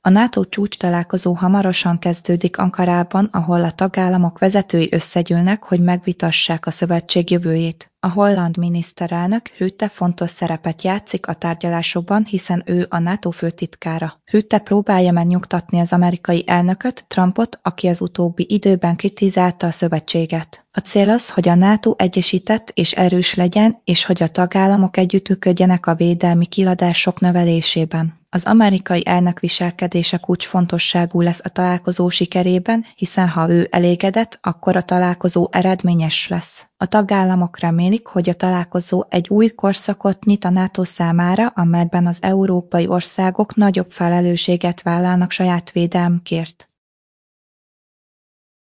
A NATO csúcstalálkozó hamarosan kezdődik Ankarában, ahol a tagállamok vezetői összegyűlnek, hogy megvitassák a szövetség jövőjét. A holland miniszterelnök Rutte fontos szerepet játszik a tárgyalásokban, hiszen ő a NATO főtitkára. Rutte próbálja megnyugtatni az amerikai elnököt, Trumpot, aki az utóbbi időben kritizálta a szövetséget. A cél az, hogy a NATO egyesített és erős legyen, és hogy a tagállamok együttműködjenek a védelmi kiadások növelésében. Az amerikai elnök viselkedése kulcsfontosságú lesz a találkozó sikerében, hiszen ha ő elégedett, akkor a találkozó eredményes lesz. A tagállamok remélik, hogy a találkozó egy új korszakot nyit a NATO számára, amelyben az európai országok nagyobb felelősséget vállalnak saját védelmükért.